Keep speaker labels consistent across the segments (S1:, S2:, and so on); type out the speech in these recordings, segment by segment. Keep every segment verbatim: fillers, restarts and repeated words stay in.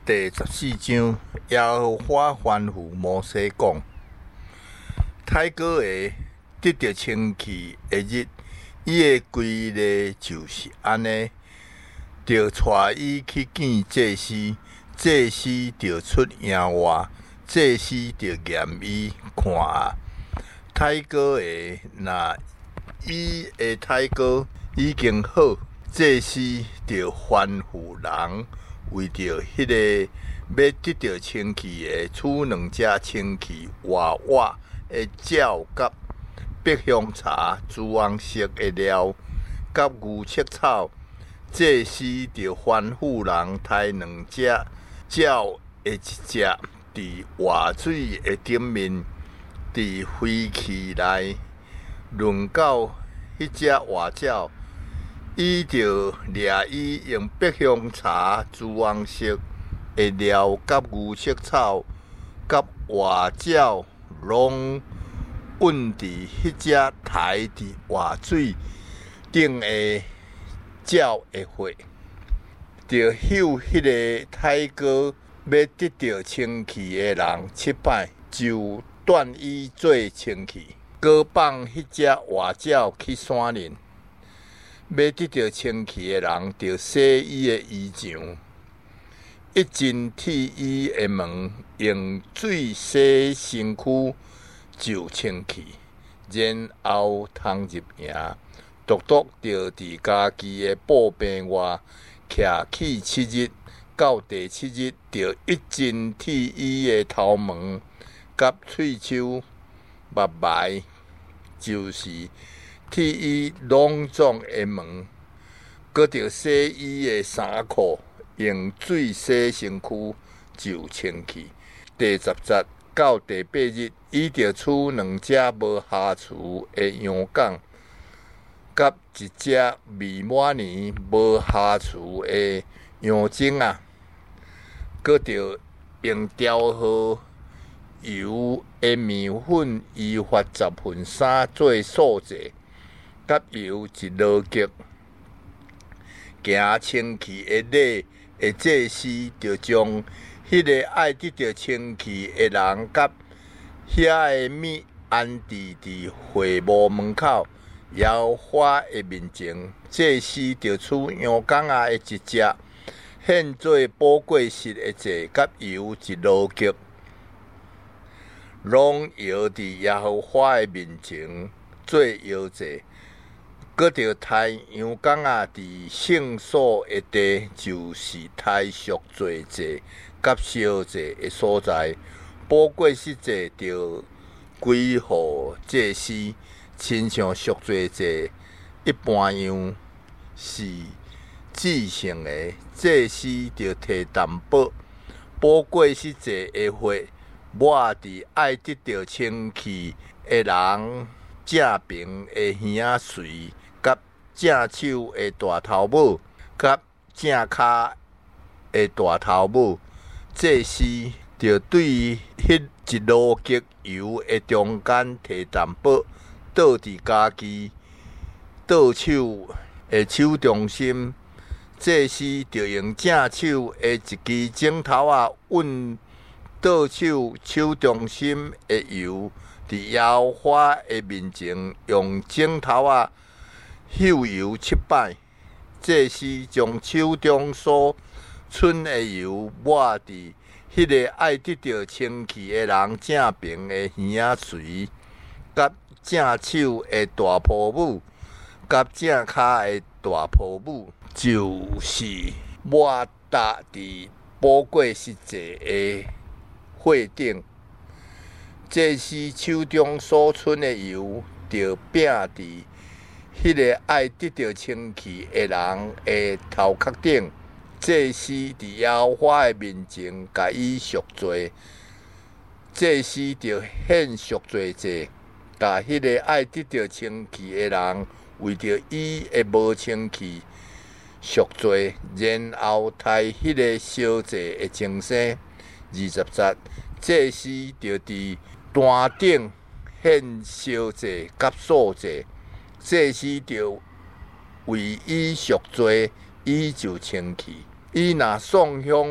S1: 第十四章，耶和华吩咐摩西讲：太哥的得着清气的日，伊的规例就是安尼，着带伊去见祭司，祭司着出营外，祭司着验伊看啊。太哥的若伊的太哥已经好，祭司着吩咐人。为着迄个要得到清气的，取两只清气活活的鸟，甲白香茶、朱红色的料，甲牛膝草，这时就吩咐人抬两只鸟的一只，伫活水的顶面，伫飞气内轮到迄只活鸟。伊就掠伊用白香茶、朱红色的料、甲牛膝草、甲活鸟，拢运伫迄只抬伫活水顶的鸟的血，着休迄个太哥要得到清气的人七摆，就断伊做清气，搁放迄只活鸟去山林。要得到清气的人，着洗伊的衣裳，一针剃伊的毛，用水洗身躯就清气，然后通入营。独独着伫家己的布边外徛起七日，到第七日，着一针剃伊的头毛、甲喙手、目眉，就是。剃伊拢总的毛，搁着洗伊的衫裤，用水洗身躯就清气。第十节到第八日，伊着取两只无瑕疵的羊羔，甲一只未满年无瑕疵的羊精啊，搁着用调好油的面粉依法十分三做素剂。甲油一落吉，行清气的礼的祭司，就将迄个爱得到清气的人，甲遐个物安置伫会幕门口，耶和华的面前。祭司就取羊羔仔的一只，献做宝贵石的祭，甲油一落吉，拢摇伫耶和华的面前做摇祭。搁着抬羊羔仔伫圣所的地，就是抬赎罪祭甲烧祭的所在。宝贵石祭着归互祭司，亲像赎罪祭一般样，是至圣的。祭司着摕淡薄宝贵石祭的血，抹伫爱得到清气的人正平的耳髓。甲正手的大头母，甲正骹的大头母，祭司就对迄一路吉油的中间摕淡薄，倒伫家己倒手的手中心。祭司就用正手的一支指头啊，运倒手手中心的油，伫耶和华的面前用指头啊。秀油七摆，祭司将手中所剩的油抹伫迄个爱得到清气的人正平的耳髓，甲正手的大婆母，甲正骹的大婆母，就是抹搭伫宝贵石祭的火顶。祭司手中所剩的油，就摒伫。迄个爱得到清气的人的头壳顶，祭司伫耶和华的面前，甲伊赎罪。祭司就献赎罪祭，甲迄个爱得到清气的人，为着伊的无清气赎罪，然后抬迄个烧祭的精生。二十节，祭司就伫坛顶献烧祭甲素祭。祭司就为伊赎罪，伊就清气。伊若送香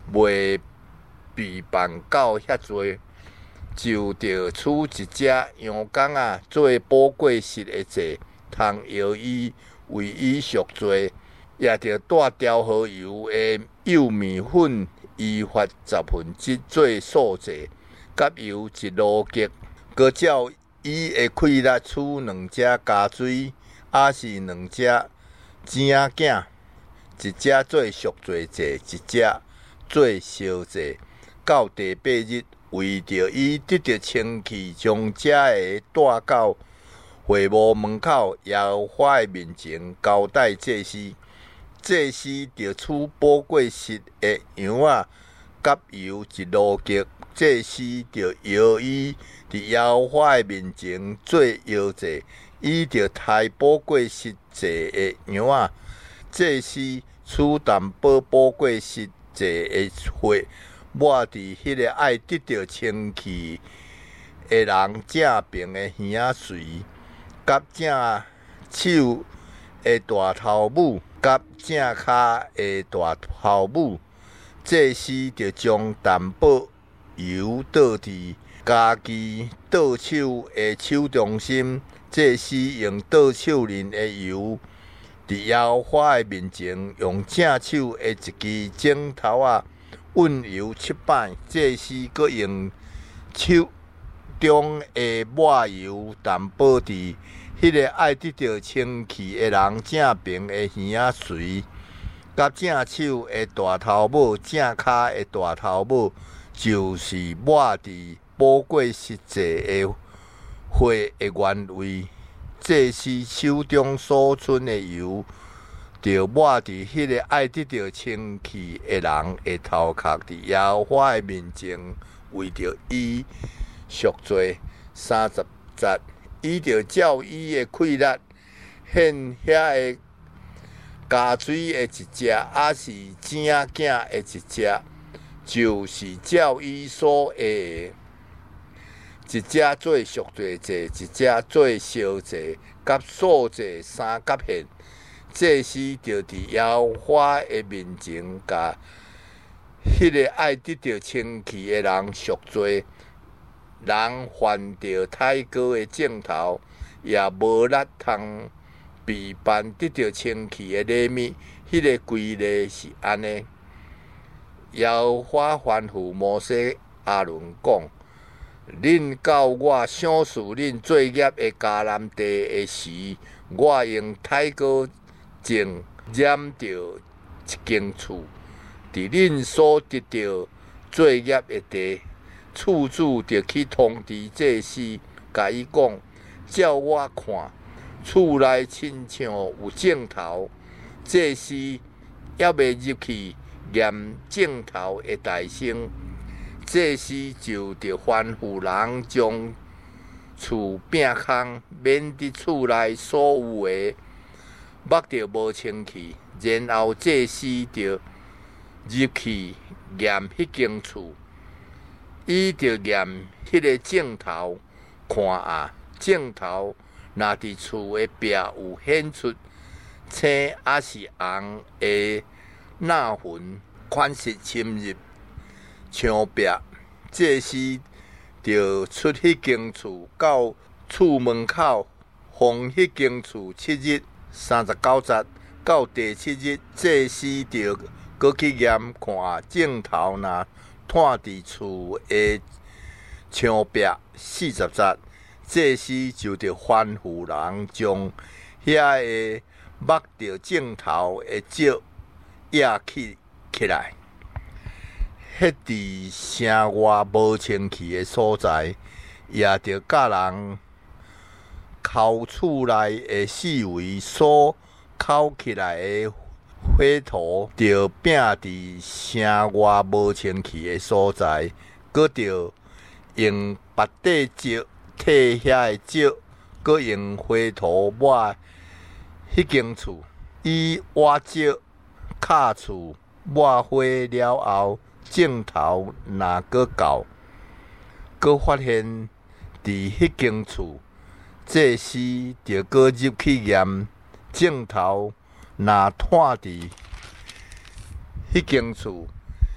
S1: 袂被办到遐济，就着取一只羊公啊做补过失的罪，通摇伊为伊赎罪，也着带调和油的幼米粉依法十分之做素罪，甲油一路吉，搁照伊的气力取两只加水，还是两只井仔囝，一只做赎罪罪，一只做烧罪。到第八日，为着伊得着清气，将这个带到会幕门口耶和华的面前，交代祭司。祭司着取补过失的羊仔，甲油一路吉。祭司着摇伊伫耶和华的面前做摇祭，伊着抬补过失罪的羊仔。祭司取淡薄补过失罪的血，抹伫迄个爱得到清气的人正边的耳仔髓，甲正手的大头母，甲正骹的大头母。祭司着将淡薄油倒伫家己倒手的手中心，祭司用倒手里的油，伫耶和华的面前，用正手的一支指头啊运油七摆。祭司搁用手中的抹油淡薄伫迄个爱得到清气的人正边的耳仔髓，甲正手的大头母、正骹的大头母，就是抹伫补过失罪的血的原位。祭司手中所剩的油，就抹伫迄个爱得到清气的人的头壳，伫耶和华的面前，为着伊赎罪。三十节，伊着照伊的气力献遐个加水的一只，还是井仔囝的一只，就是照伊所下的，一只做赎罪祭，一只做烧祭，甲素祭三甲献。祭司着伫耶和华的面前，甲迄个爱得到清气的人赎罪。人犯着太高的镜头，也无力通被办得到清气的礼物。迄、那个规例是安尼。耶和华吩咐摩西亚伦讲：恁到我赏赐恁作业的迦南地的时，我用太高镜染着一间厝，伫恁所得到作业的地。厝主着去通知祭司，甲伊讲：照我看，厝内亲像有镜头。祭司还未入去验镜头的大声，祭司就着吩咐人将厝摒空，免伫厝内所有的目着无清气。然后祭司着入去验迄间厝。伊着验迄个镜头，看啊，镜头若伫厝的壁有显出青还是红的蜡痕款式侵入墙壁，祭司着出迄间厝，到厝门口，封迄间厝七日。三十九节，到第七日，祭司着搁去验看镜头若摊伫厝的墙壁。四十节，祭司就着吩咐人将遐个目着镜头的石压起起来，迄伫城外无清气的所在，也着甲人抠厝内的四围所抠起来的火土，着摒伫城外无清气的所在，搁着用白底石替遐个石，搁用火土抹迄间厝。伊挖石敲厝抹火了后，镜头若搁到，搁发现伫迄间厝，祭司着搁入去验镜头，若摊伫迄间厝，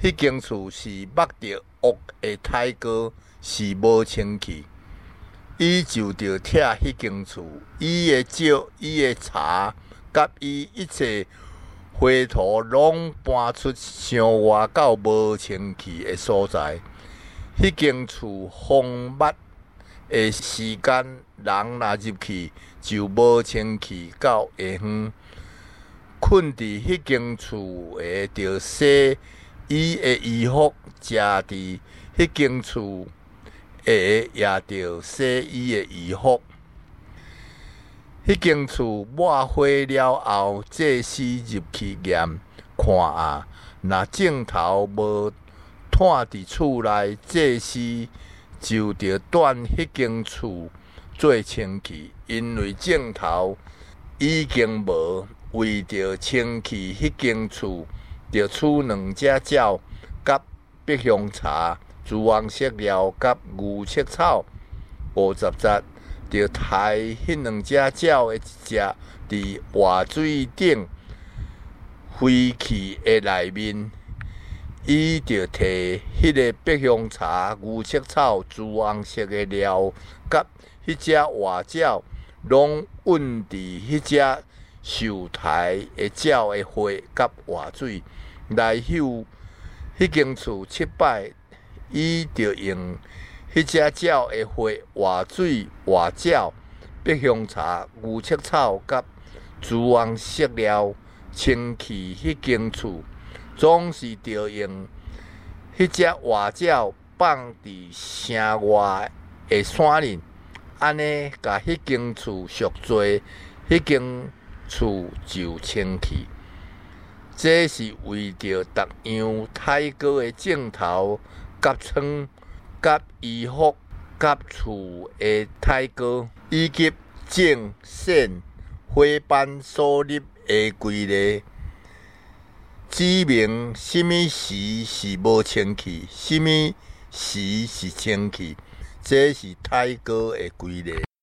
S1: 迄间厝是捌着恶的太哥是无清气，伊就着拆迄间厝，伊的石、伊的茶，甲伊一切花土拢搬出乡外到无清气的所在。迄间厝封捌的时间，人若入去就无清气到下昏。困伫迄间厝的着洗伊的衣服，食伫迄间厝的也着洗伊的衣服。迄间厝抹花了后，祭司入去验看啊，若镜头无摊伫厝内，祭司就着断迄间厝做清气，因为镜头已经无。为着清气迄间厝，着取两只鸟、甲白香茶、朱红色料、甲牛翅草。五十节，着抬迄两只鸟的一只伫活水顶飞去的内面，伊着摕迄个白香茶、牛翅草、朱红色的料，甲迄只活鸟，拢运伫迄只。受台的鸟的花甲活水来嗅迄间厝七摆，伊着用迄只鸟的花、活水、活鸟、白香茶、牛翅草甲朱红色料清气迄间厝，总是着用迄只活鸟放伫城外的山林，安尼甲迄间厝赎罪，迄间。厝就清气，这是为着逐样太高的镜头、甲床、甲衣服、甲厝的太高，以及正线花瓣所立的规例，指明什么时是无清气，什么时是清气，这是太高的规例。